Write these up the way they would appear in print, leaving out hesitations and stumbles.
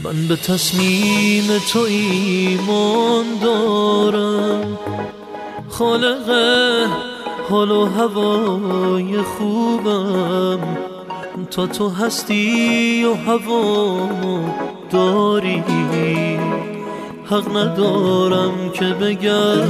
من به تصمیم تو ایمان دارم، خالق حال و هوای خوبم. تا تو هستی و هوامو داری، حق ندارم که بگم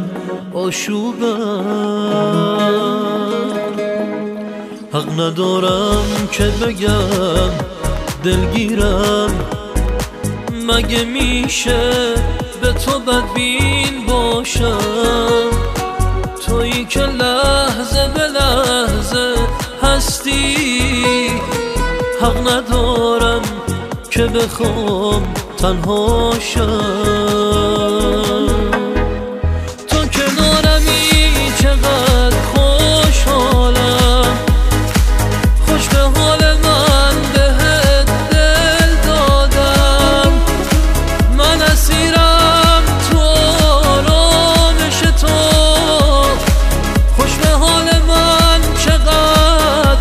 آشوبم، حق ندارم که بگم دلگیرم. مگه میشه به تو بدبین باشم؟ تویی که لحظه به لحظه هستی، حق ندارم که بخوام تنها شم. تو کنارمی چقدر خوشحالم، خوش به حال من بهت دل دادم. من اسیرم تو آرامش تو، خوش به حال من چقدر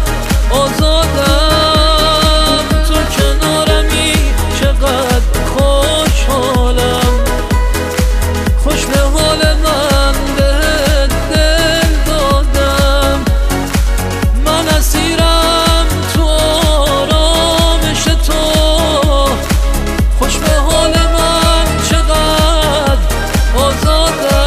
آزادم. تو کنارمی چقدر خوشحالم، خوش به حال من بهت دل دادم. من اسیرم تو آرامش تو، خوش به حال من چقدر آزادم.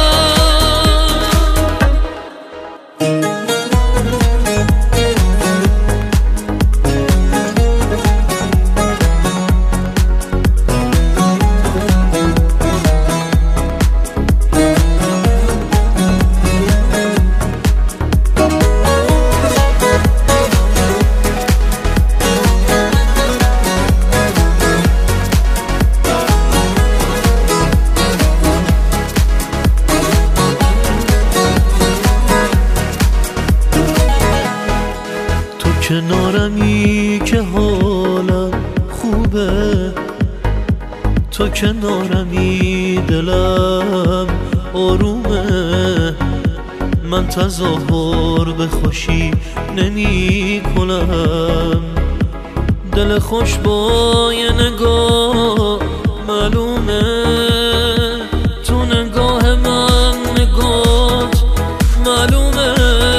کنارمی که حالم خوبه، تو کنارمی دلم آرومه. من تظاهر به خوشی نمی کنم، دل خوش با یه نگاه معلومه. تو نگاه من نگات معلومه،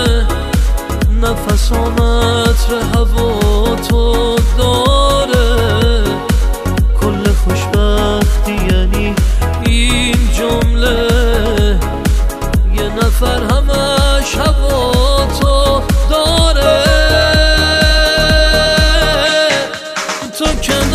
نفسامت هوا تو داره. کل خوشبختی یعنی این جمله، یه نفر همش هوا تو داره. تو